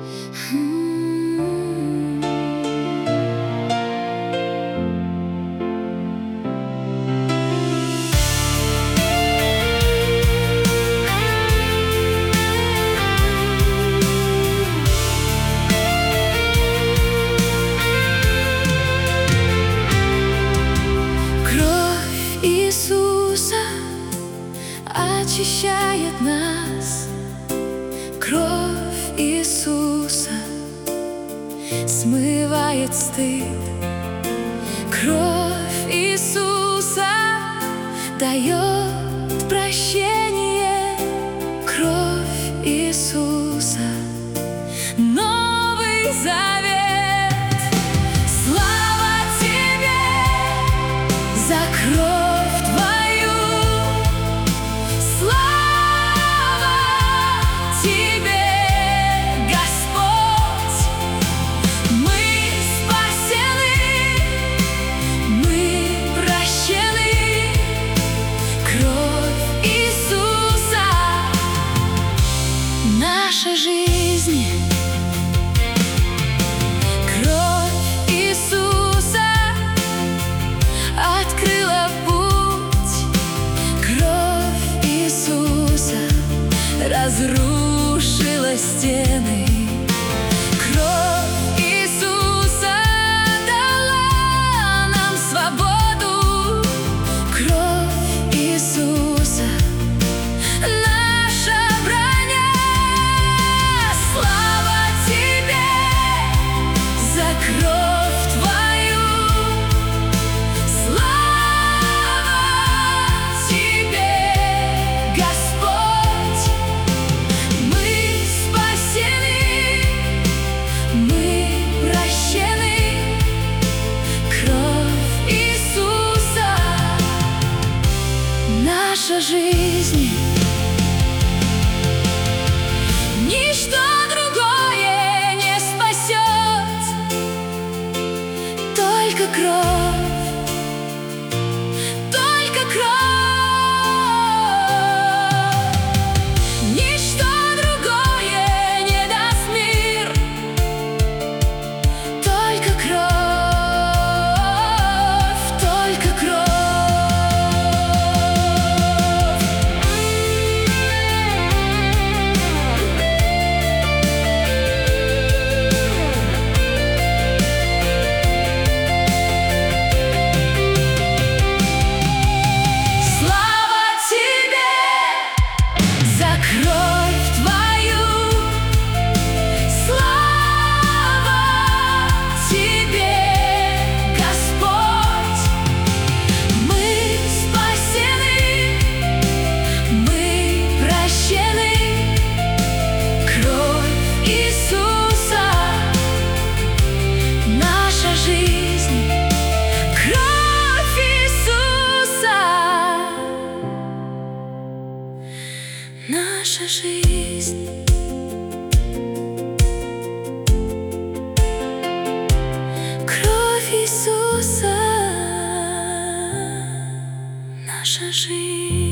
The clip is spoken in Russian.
Очищает нас. Кровь Иисуса смывает стыд. Кровь Иисуса дает прощение. Кровь Иисуса — Новый Завет. Слава Тебе за кровь Твою. Слава Тебе, Господь. Мы спасены, мы прощены. Кровь Иисуса — наша жизнь. Кровь Иисуса открыла путь. Кровь Иисуса разрушила стены. Кровь Иисуса дала нам свободу. Кровь Иисуса — наша броня. Слава Тебе за кровь Твою. Слава Тебе, Господь. Мы спасены, мы прощены. Кровь Иисуса — наша жизнь. Ничто другое не спасет, только кровь, только кровь. Ничто другое не даст мир, только кровь, только кровь. Слава Тебе за кровь Твою. Слава Тебе, Господь. Мы спасены, мы прощены. Кровь Иисуса — наша жизнь. Кровь Иисуса — наша жизнь. Кровь Иисуса — наша жизнь.